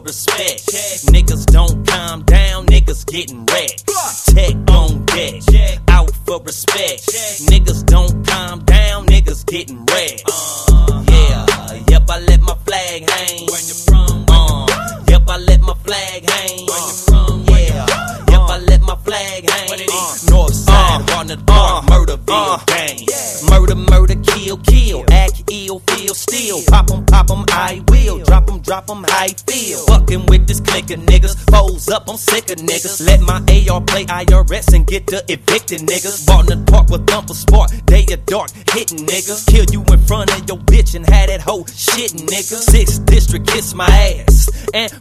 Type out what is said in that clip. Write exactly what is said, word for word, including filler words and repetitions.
respect. Niggas don't calm down, niggas getting wrecked. Tech on deck, out for respect. Niggas don't calm down, niggas getting wrecked. Yeah, yep, I let my flag hang. Where you from? Uh, yep, I let my flag hang. Where you from? Yeah, yep, I let my flag hang. Uh, North side, uh, on the dark, uh, Murderville uh, gang. Yeah. Murder, murder, kill, kill. Act ill, feel still. Pop 'em, pop 'em, I will. Drop 'em, drop 'em, how I feel. Fucking with this clique of niggas. Foes up, I'm sick of niggas. Let my A R play I R S and get the evicted niggas. Bought in the park with Thumper Sport. Day of dark, hitting niggas. Kill you in front of your bitch and had that hoe shitting niggas. Sixth district, kiss my ass. And